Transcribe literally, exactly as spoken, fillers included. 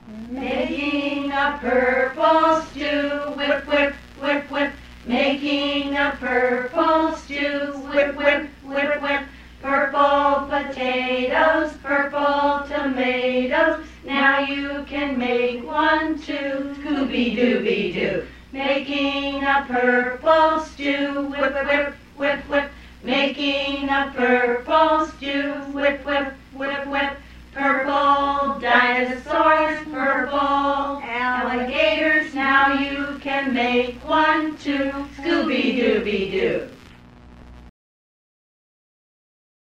Making a purple stew, whip, whip, whip, whip. Making a purple stew, whip, whip, whip, whip. Purple potatoes, purple tomatoes. Now you can make one too, Scooby-Dooby-Doo. Making a purple stew, whip, whip, whip, whip. Making a purple stew, whip, whip, whip, whip. Purple dinosaurs, purple alligators. Now you can make one too, Scooby-Dooby-Doo.